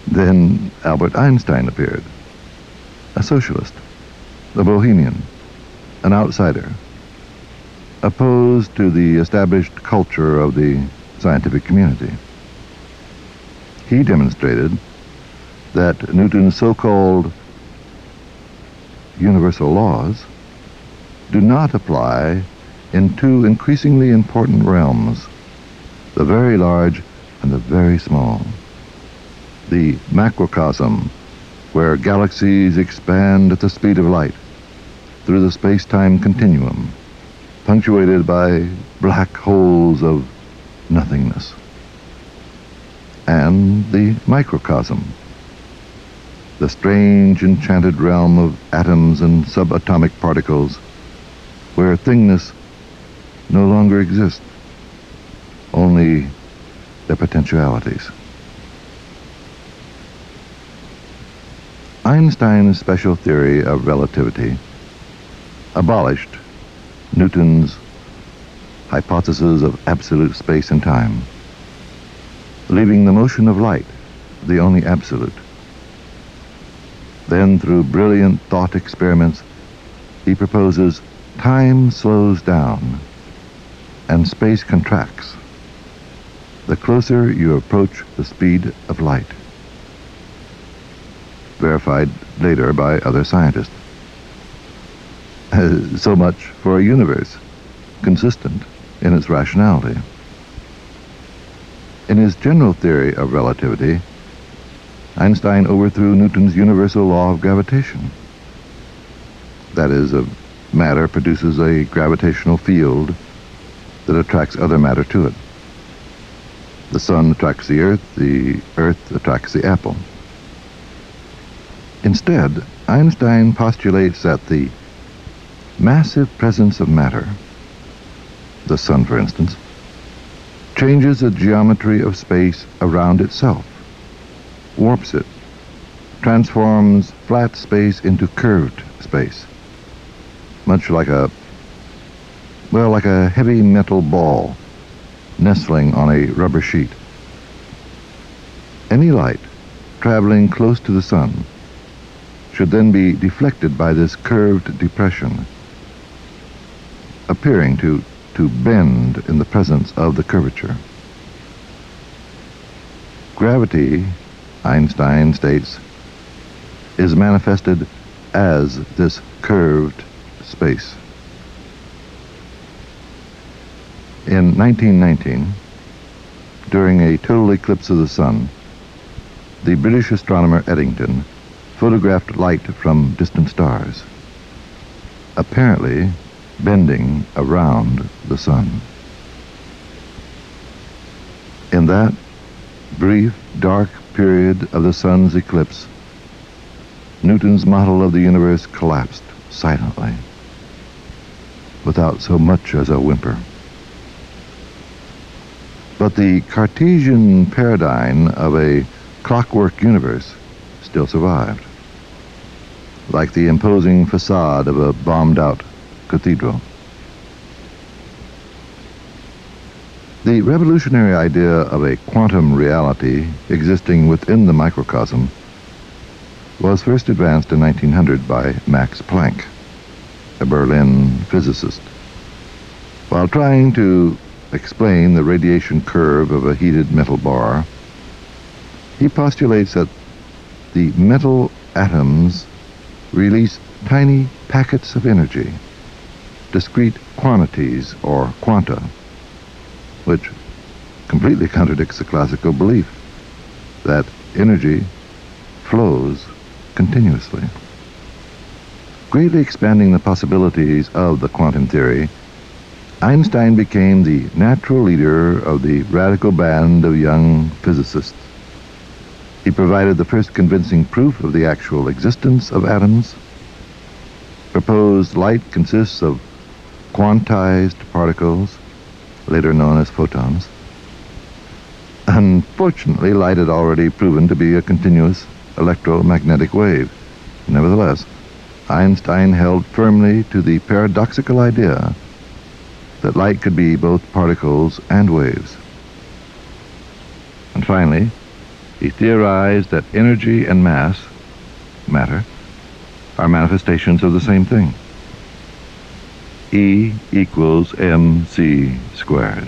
Then Albert Einstein appeared, a socialist, a bohemian, an outsider, opposed to the established culture of the scientific community. He demonstrated that Newton's so-called universal laws do not apply in two increasingly important realms, the very large and the very small. The macrocosm, where galaxies expand at the speed of light through the space-time continuum, punctuated by black holes of nothingness. And the microcosm, the strange enchanted realm of atoms and subatomic particles, where thingness no longer exists, only their potentialities. Einstein's special theory of relativity abolished Newton's hypothesis of absolute space and time, leaving the motion of light the only absolute. Then, through brilliant thought experiments, he proposes time slows down and space contracts the closer you approach the speed of light, verified later by other scientists. So much for a universe consistent in its rationality. In his general theory of relativity, Einstein overthrew Newton's universal law of gravitation. That is, matter produces a gravitational field that attracts other matter to it. The sun attracts the earth attracts the apple. Instead, Einstein postulates that the massive presence of matter, the sun for instance, changes the geometry of space around itself, warps it, transforms flat space into curved space, much like a heavy metal ball nestling on a rubber sheet. Any light traveling close to the sun should then be deflected by this curved depression, appearing to bend in the presence of the curvature. Gravity, Einstein states, is manifested as this curved space. In 1919, during a total eclipse of the sun, the British astronomer Eddington photographed light from distant stars, apparently bending around the sun. In that brief, dark period of the sun's eclipse, Newton's model of the universe collapsed silently, without so much as a whimper. But the Cartesian paradigm of a clockwork universe still survived, like the imposing facade of a bombed-out cathedral. The revolutionary idea of a quantum reality existing within the microcosm was first advanced in 1900 by Max Planck, a Berlin physicist. While trying to explain the radiation curve of a heated metal bar, he postulates that the metal atoms release tiny packets of energy, discrete quantities or quanta, which completely contradicts the classical belief that energy flows continuously. Greatly expanding the possibilities of the quantum theory, Einstein became the natural leader of the radical band of young physicists. He provided the first convincing proof of the actual existence of atoms, proposed light consists of quantized particles, later known as photons. Unfortunately, light had already proven to be a continuous electromagnetic wave. Nevertheless, Einstein held firmly to the paradoxical idea that light could be both particles and waves. And finally, he theorized that energy and mass, matter, are manifestations of the same thing. E equals mc squared.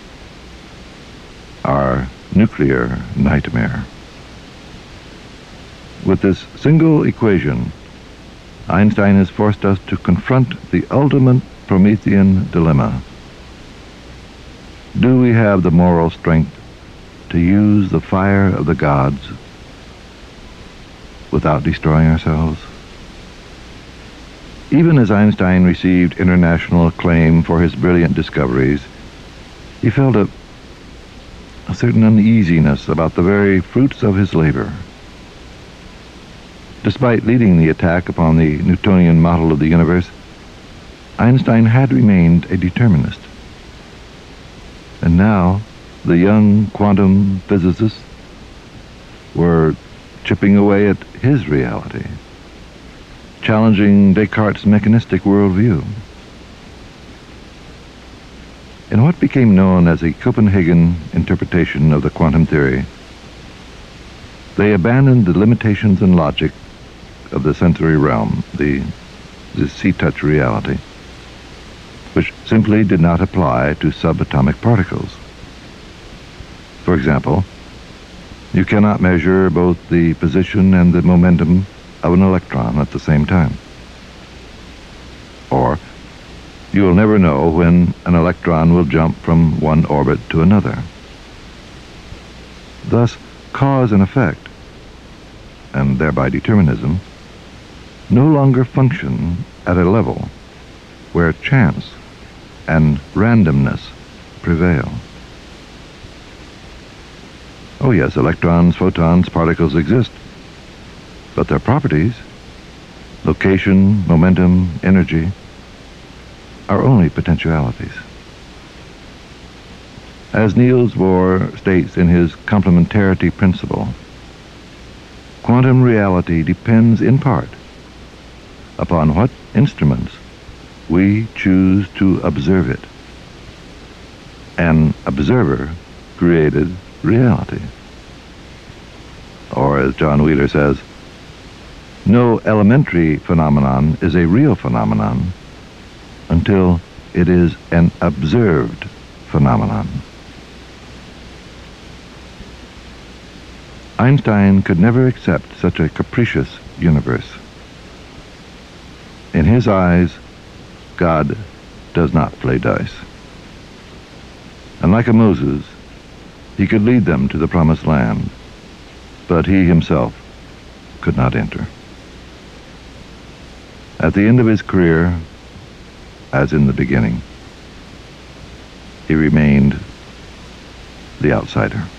Our nuclear nightmare. With this single equation, Einstein has forced us to confront the ultimate Promethean dilemma. Do we have the moral strength to use the fire of the gods without destroying ourselves? Even as Einstein received international acclaim for his brilliant discoveries, he felt a certain uneasiness about the very fruits of his labor. Despite leading the attack upon the Newtonian model of the universe, Einstein had remained a determinist. And now, the young quantum physicists were chipping away at his reality, challenging Descartes' mechanistic worldview. In what became known as the Copenhagen interpretation of the quantum theory, they abandoned the limitations and logic of the sensory realm, the see-touch reality, which simply did not apply to subatomic particles. For example, you cannot measure both the position and the momentum of an electron at the same time. Or, you will never know when an electron will jump from one orbit to another. Thus, cause and effect, and thereby determinism, no longer function at a level where chance and randomness prevail. Oh yes, electrons, photons, particles exist, but their properties, location, momentum, energy, are only potentialities. As Niels Bohr states in his complementarity principle, quantum reality depends in part upon what instruments we choose to observe it. An observer created reality. Or, as John Wheeler says, no elementary phenomenon is a real phenomenon until it is an observed phenomenon. Einstein could never accept such a capricious universe. In his eyes, God does not play dice. And like a Moses, he could lead them to the promised land, but he himself could not enter. At the end of his career, as in the beginning, he remained the outsider.